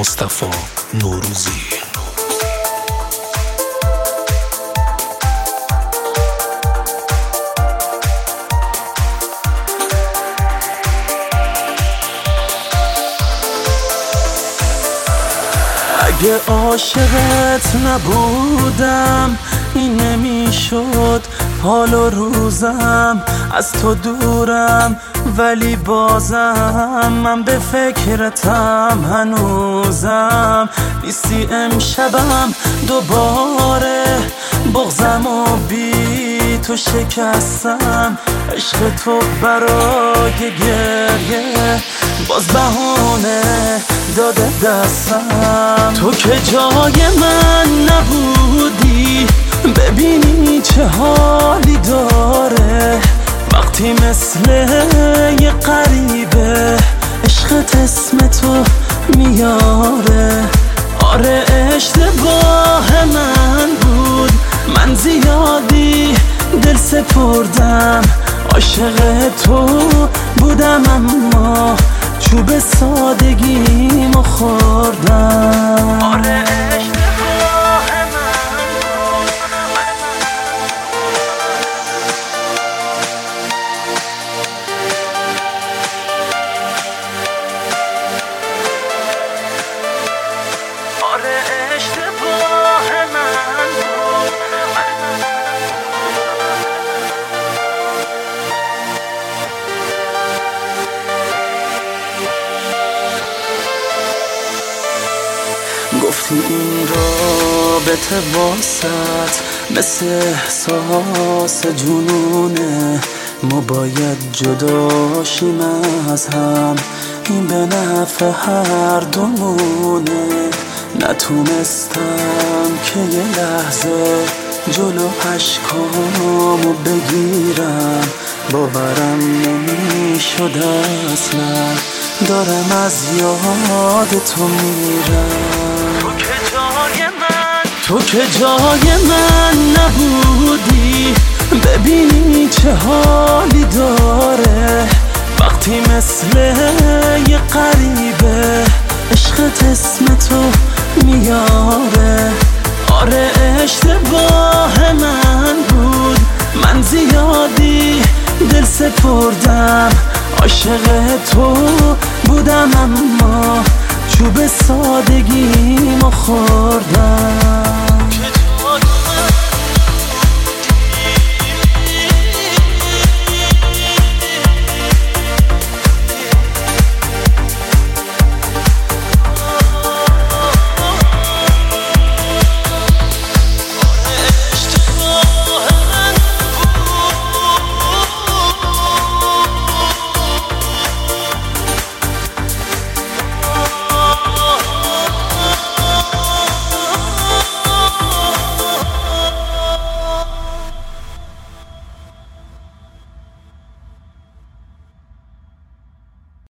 مصطفی نوروزی. اگه عاشقت نبودم این نمیشد حال و روزم، از تو دورم ولی بازم من به فکرتم هنوزم. نیستی امشبم دوباره بغضم و بی تو شکستم، عشق تو برای گریه باز بهانه داده دستم. تو که جای من نبودی ببینی چه حالی داره وقتی مثل یه غریبه عشقت اسم تو میاره. آره اشتباه من بود، من زیادی دل سپردم، عاشق تو بودم اما چوب سادگیمو خوردم. آره اشتباه من بود. آره اشتباه من بود. گفتی این رابطه واسط مثل احساس جنونه، ما باید جداشیم از هم، این به نفع هر دومونه. نتونستم که یه لحظه جلو اشکامو بگیرم، باورم نمیشد اصلا دارم از یاد تو میرم. تو که جای من نبودی ببینی چه حالی داره وقتی مثل یه غریبه عشقت اسم تو میاره. آره اشتباه من بود، من زیادی دل سپردم، عاشق تو بودم اما چوب سادگیمو خوردم.